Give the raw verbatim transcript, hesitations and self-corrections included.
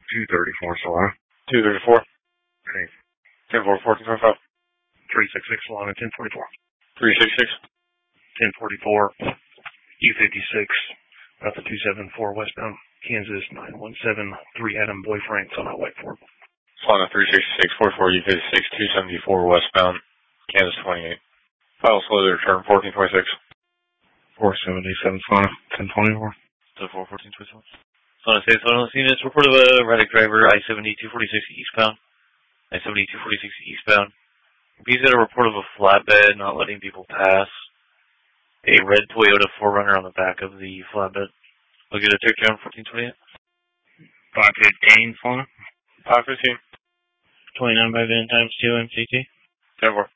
two thirty-four, Solana. two thirty-four. Okay. ten four, fourteen twenty-five. three sixty-six, Solana, ten forty-four. three sixty-six. ten forty-four. U fifty-six, Alpha two seventy-four, westbound, Kansas, nine one seven, three Adam Boy Franks on Highway four. Solana three sixty-six, forty-four, U fifty-six, two seventy-four, westbound, Kansas twenty-eight. Final slow to return, fourteen twenty-six. four seventy-seven, Solana, ten twenty-four. ten four, fourteen twenty-seven. Solana State Solana units report of a erratic driver, I seventy two forty-six eastbound. I seventy two forty-six eastbound. He's got a report of a flatbed not letting people pass. A red Toyota four runner on the back of the flatbed. I'll get a tick down, fourteen twenty-eight. five fifteen, Solana. five fifteen. twenty-nine by Van times two M C T. ten four.